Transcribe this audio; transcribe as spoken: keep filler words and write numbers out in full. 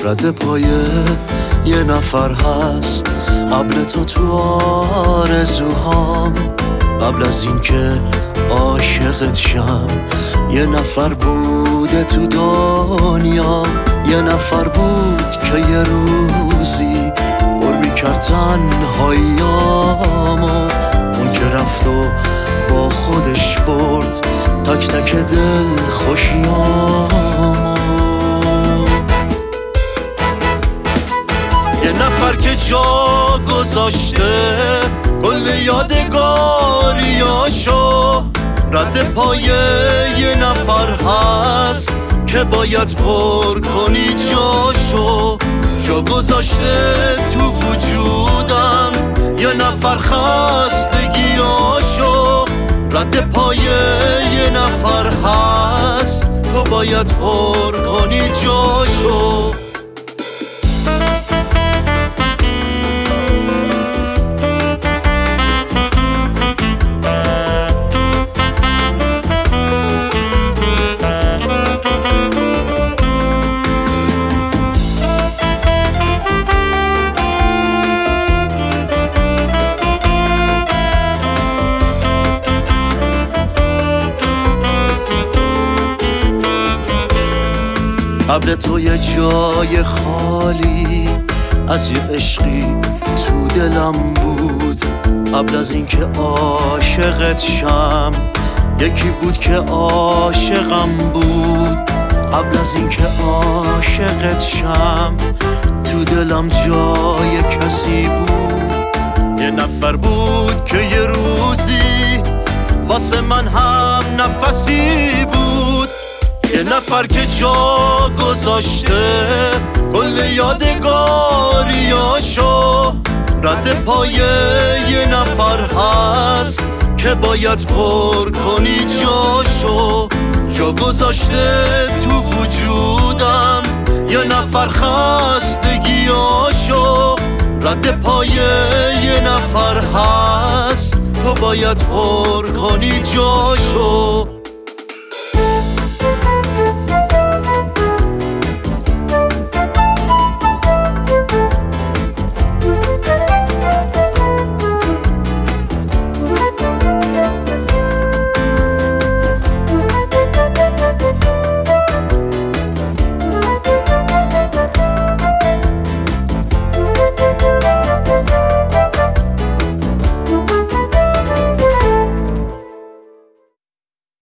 رد پای یه نفر هست قبل تو تو آرزوهام. قبل از این که عاشقت شم یه نفر بوده تو دنیا. یه نفر بود که یه روزی پر میکرد تنهاییامو. اون که رفت و با خودش برد تک تک دل خوشیامو. یه نفر که جا گذاشته کل یادگاریاشو. رد پای یه نفر هست که باید پر کنی جاشو. جا گذاشته تو وجودم یه نفر خستگیاشو. رد پای یه نفر هست تو باید پر کنی جاشو. قبل تو یه جای خالی از یه عشقی تو دلم بود. قبل از این که عاشقت شم یکی بود که عاشقم بود. قبل از این که عاشقت شم تو دلم جای کسی بود. یه نفر بود که یه روزی واسه من هم نفسی بود. یه نفر که جا گذاشته کل یادگاریاشو. رد پای یه نفر هست که باید پر کنی جاشو. جا گذاشته تو وجودم یه نفر خستگیاشو. رد پای یه نفر هست تو باید پر کنی جاشو.